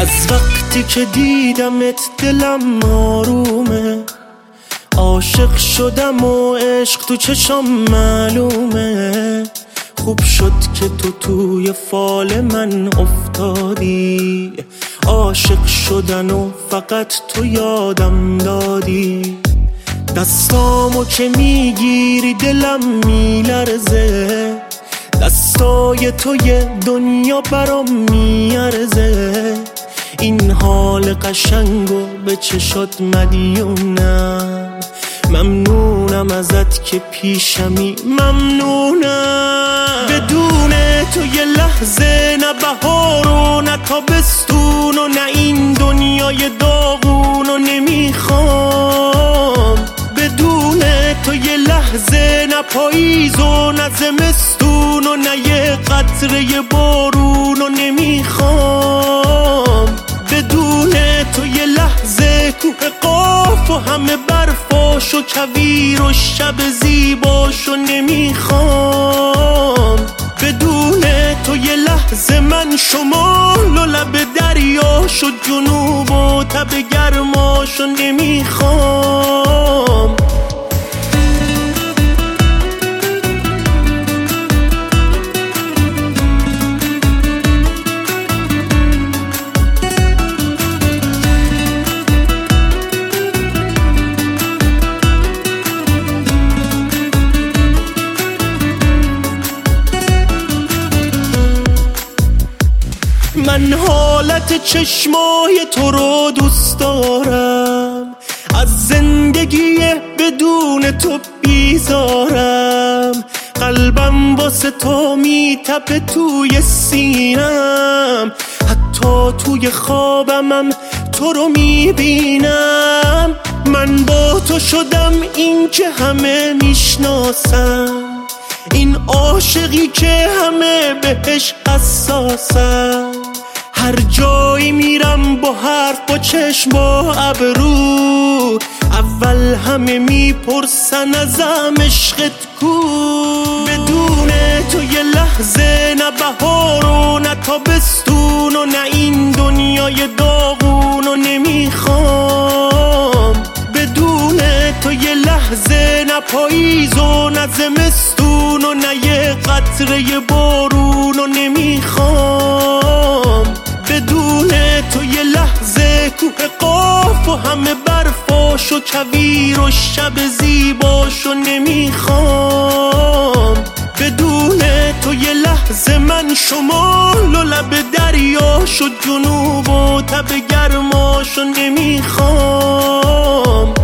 از وقتی که دیدمت دلم آرومه، عاشق شدم و عشق تو چشم معلومه. خوب شد که تو توی فال من افتادی، عاشق شدن و فقط تو یادم دادی. دستامو که میگیری دلم میلرزه، دستای تو یه دنیا برام میارزه. این حال قشنگو به چشات مدیونم، ممنونم ازت که پیشمی، ممنونم. بدون تو یه لحظه نه بهار و نه تابستون و نه این دنیای داغون و نمیخوام. بدون تو یه لحظه نه پاییز و نه زمستون و نه یه قطره بارون و نمیخوام. بدون تو یه لحظه کوه قاف و همه برفاش و کویر و شب زیباش و نمیخوام. بدون تو یه لحظه من شمال و لب دریاش و جنوب و تب گرماش و نمیخوام. من حالت چشمای تو رو دوست دارم، از زندگی بدون تو بیزارم. قلبم واسه تو میتپه توی سینم، حتی توی خوابمم تو رو میبینم. من با تو شدم این که همه میشناسم، این عاشقی که همه بهش حساسم. هر جایی میرم با حرف با چشم با ابرو، اول همه میپرسن ازم عشقت کو. بدون تو یه لحظه نه بهار و نه تابستون و نه این دنیای داغون و نمیخوام. بدون تو یه لحظه نه پاییز و نه زمستون و نه یه قطره بارون و نمیخوام. بدون تو یه لحظه کوه قاف و همه برفاش و کویر و شب زیباش و نمیخوام. بدون تو یه لحظه من شمال و لب دریاش و جنوب و تب گرماش و نمیخوام.